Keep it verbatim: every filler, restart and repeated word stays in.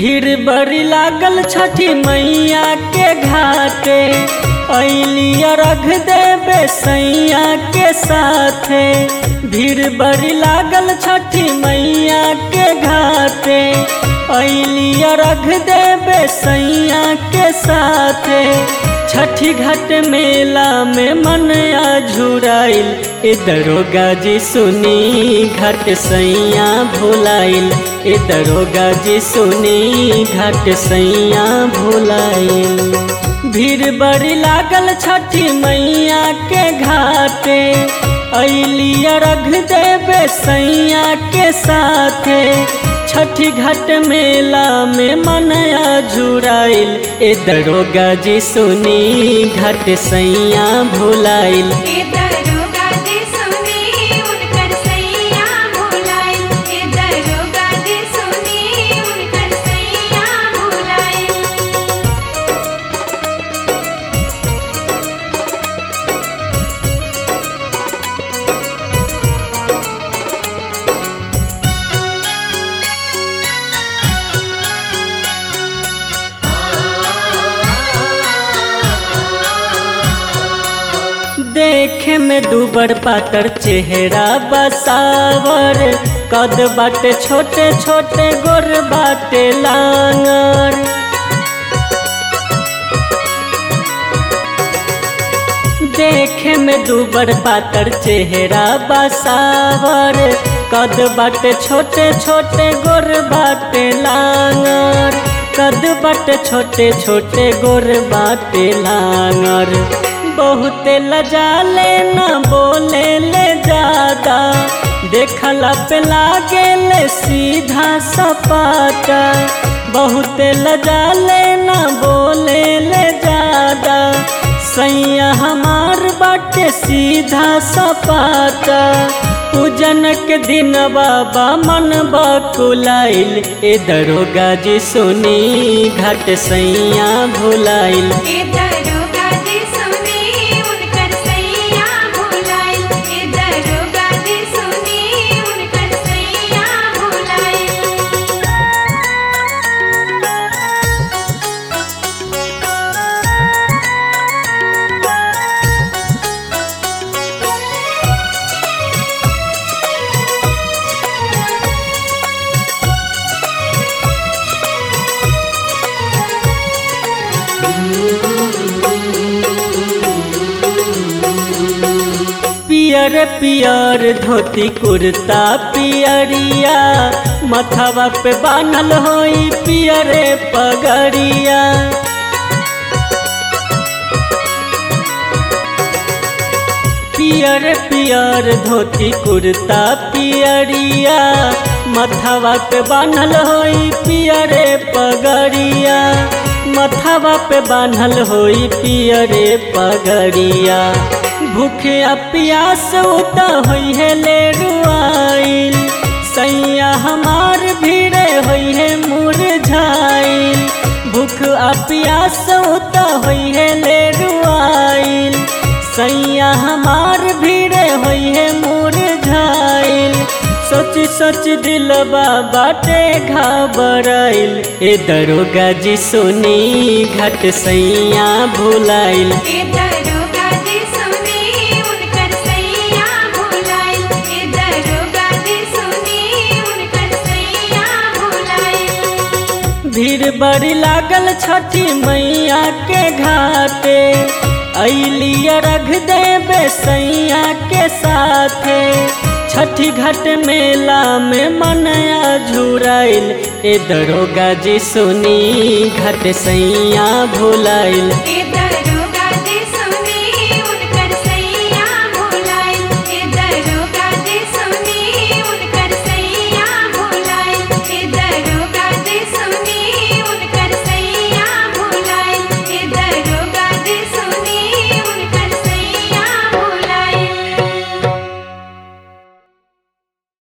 भीड़ बड़ी लागल छठी मैया के घाटे, अइली अर्घ देबे सैया के साथे। भीड़ बड़ी लागल छठी मैया के घाटे, अइली अर्घ देबे सैया के साथे। छठी घाट मेला में मन झुराइल, ए दरोगा जी सुनी घाट सैया भुलाइल, ए दरोगा जी सुनी घाट सैया भुलाइल। भीड़ बड़ी लागल छठी मैया के घाटे, अइली अर्घ देबे सैया के साथे। छठी घाट मेला में मन झुराइल, ए दरोगा जी सुनी घाट सैया भुलाइल। देखे में दुबर पातर चेहरा बसावर, कद बाटे छोटे छोटे गोर बाटे लांगर। देखे में दुबर पातर चेहरा बसावर, कद बाटे छोटे छोटे गोर बाटे लांगर। कद बाटे छोटे छोटे गोर बाटे लांगर। बहुते लजाले ना बोले ले ज्यादा, देखला पे लागे ले सीधा सपाटा। बहुते लजाले ना बोले ले ज्यादा, सैया हमार बाटे सीधा सपाटा। पूजन के दिन बाबा मन बकुलाइल, ए दरोगा जी सुनी घाट सैया भुलाइल। पियर पियर धोती कुर्ता पियरिया, मथवा पे बान्हल होई पियरे पगड़िया। पियर पियर धोती कुर्ता पियरिया, मथवा पे बान्हल होई पियरे पगड़िया। मथवा पे बान्हल होई पियरे पगड़िया। भूखे प्यास उता होई है ले रुआइल, सैया हमार भीड़े होई है मुरझाइल। भूख प्यास उता होई है ले रुआइल, सैया हमार भीड़े होई है मुरझाइल। सोच सोच दिलबा बाटे घबराइल, ए दरोगा जी सुनी घाट सैया भुलाइल। भीड़ बड़ी लागल छठी मैया के घाटे, अइली अर्घ देबे सैया के साथे। छठी घाट मेला में मन झुराइल, ए दरोगा जी सुनी घाट सैया भुलाइल।